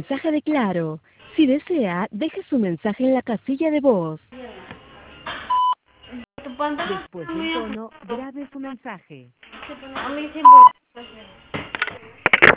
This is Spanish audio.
mensaje de Claro. Si desea, deje su mensaje en la casilla de voz. Tu pantalón Después es del muy tono, grabe su mensaje. A mí siempre